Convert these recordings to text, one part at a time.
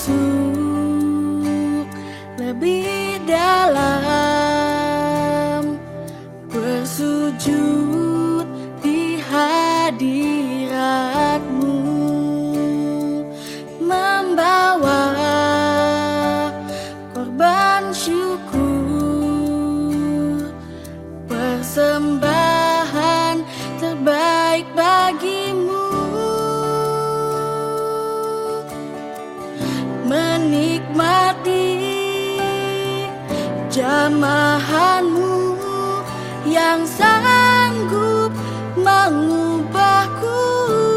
masuk lebih dalam, bersujud di hadirat-Mu, membawa korban syukur, persembahan terbaik bagi-Mu, menikmati jamahan-Mu yang sanggup mengubahku.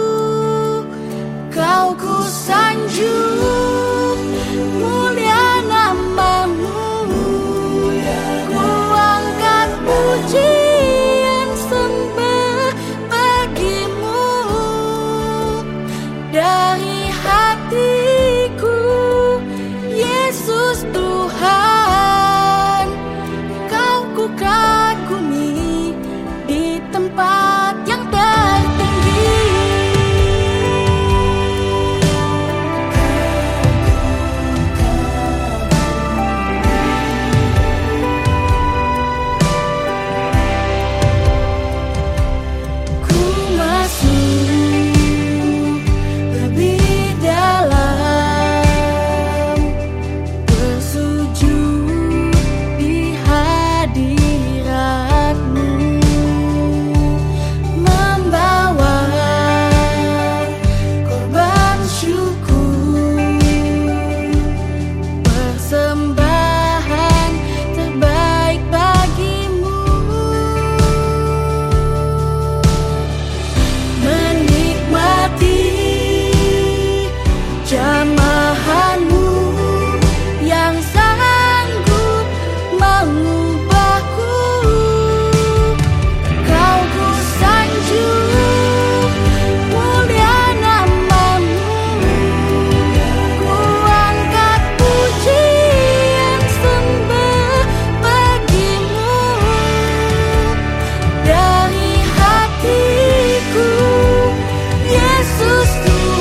Kau ku sanjung, mulia nama-Mu, ku angkat pujian sembah bagi-Mu dari hatiku. Yesus Tuhan, Kau ku kagumi di tempat yang tertinggi. Ku masuk lebih dalam, bersujud di hadirat-Mu, membawa korban syukur, persembahan terbaik bagi-Mu, menikmati jamahan-Mu yang sanggup mengubahku. Kau ku sanjung, mulia nama-Mu, ku angkat pujian sembah bagi-Mu dari hatiku. Yesus Tuhan,